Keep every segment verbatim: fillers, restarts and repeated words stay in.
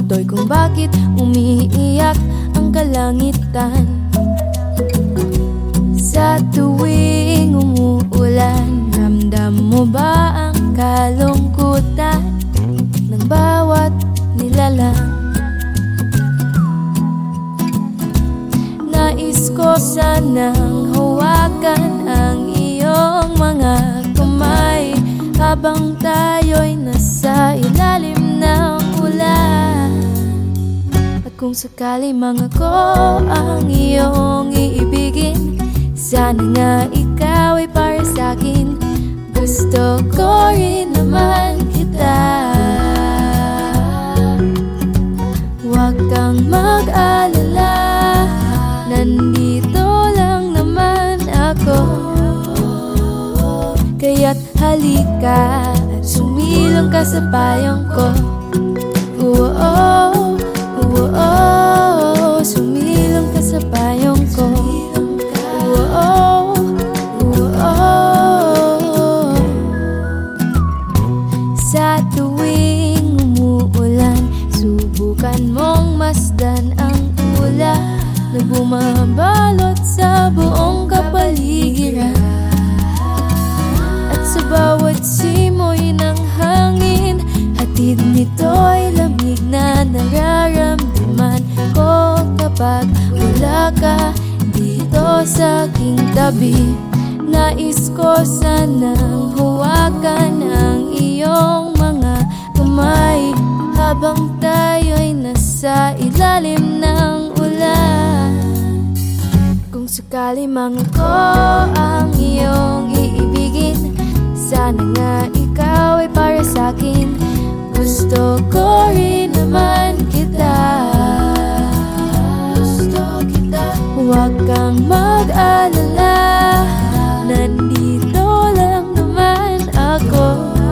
moto'y kung bakit umiiyak ang kalangitan. Sa tuwing umuulan, ramdam mo ba ang kalungkutan ng bawat nilalang? Nais ko sanang hawakan ang iyong mga kamay habang tayo'y nasa ilalim ng ulan. At kung sakali mga ko ang iyong iibigin, sana nga ikaw ay para sa'kin. Gusto ko rin naman kita. Huwag kang mag-alala, nandito lang naman ako. Kaya't halika at sumilong ka sa payong ko. Oo, oo, oo, sumilong ka sa payong ko. Oo, oo, sa tuwing umuulan, subukan mong masdan ang ulan na bumabalot sa buong kapaligiran. At sa bawat simoy ng hangin, hatid nito'y lamig na nararamdaman ko kapag wala ka dito sa aking tabi. Nais ko sanang hawakan ang iyong mga kamay habang tayo'y nasa ilalim ng ulan. Kung sakali mga ko ang iyong iibigin, sana nga ikaw ay para sa'kin. Gusto ko rin naman kita. Gusto kita. Huwag kang mag-alala, nandito lang naman ako.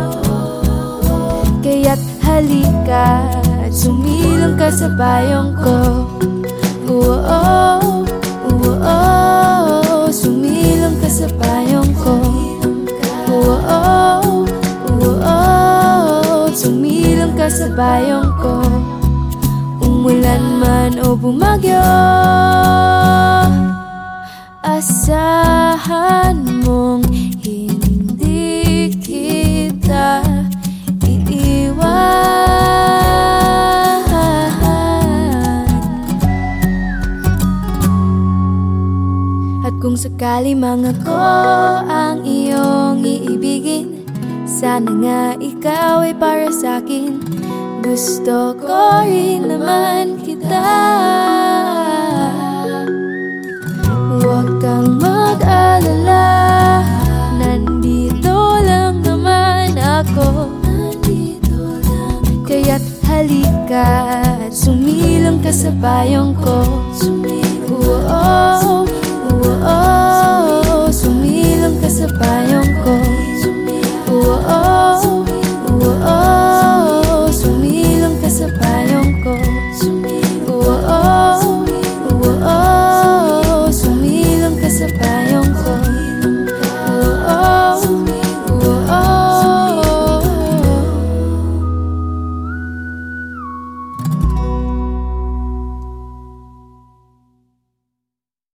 Kaya't halika at sumilong ka sa payong ko. Oo, oo, sumilong ka sa payong ko. Oo, oo, sumilong ka sa payong ko. Umulan man o bumagyo, asahan mong hindi kita iiwan. At kung sakali mga ko ang iyong iibigin, sana nga ikaw ay para sa'kin. Gusto ko rin naman kita. Huwag kang mag-alala, nandito lang naman ako. Kaya't halika at sumilong ka sa payong ko. Oo, oo, sumilong ka sa payong ko.